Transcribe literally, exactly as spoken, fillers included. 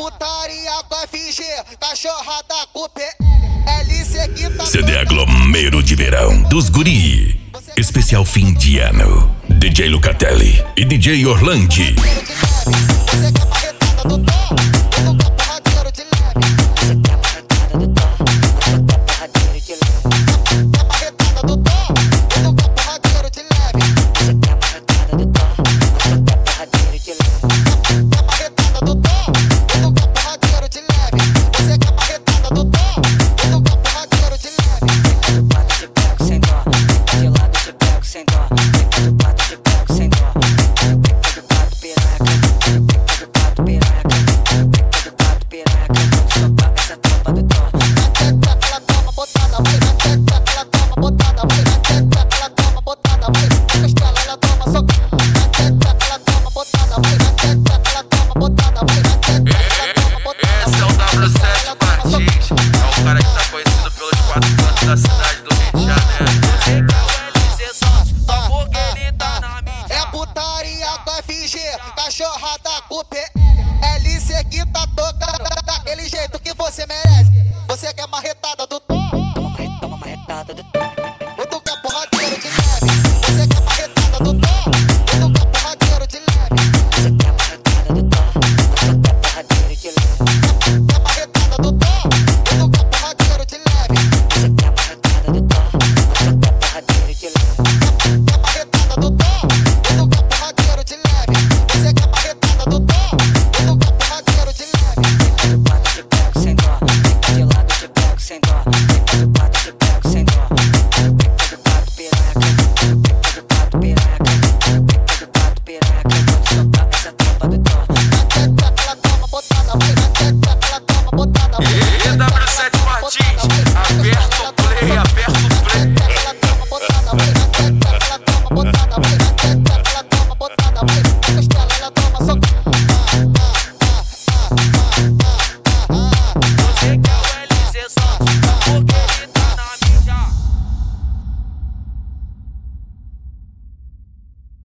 putaria com F G, cachorrada com P L C que tá C D Aglomero de Verão dos Guri. Especial fim de ano. D J Lucatelli e D J Orlandi. Você quer marretada do tom? Eu tô com porradeiro de leve. Você quer marretada do tom? Eu tô porradeiro de leve. Quer marretada do tom? Eu tô porradeiro de leve. Você quer marretada do tom? Eu tô porradeiro de leve. Quer marretada do tom? Eu tô porradeiro de leve. Você quer marretada do tom? Eu tô porradeiro de leve. Fica do pato de pego sem dó. Fica de lado de pego sem dó. Fica do pato de pego sem dó. Fica do pato piranha. Fica do pato piranha. Fica do pato piranha. Só paga essa tropa do tom. Ela toma botada, vai. Ela toma botada, vai. Ela toma botada, vai. Costela, ela toma soco. Ela toma botada, vai. Ela toma botada, vai. Esse é o W sete Martins, é o cara que tá conhecido pelos quatro cantos da cidade do Rio de Janeiro. Só porque ele tá na mídia. É putaria com F G, cachorrada com P L C que tá tocando daquele jeito que você merece. Você quer marretada do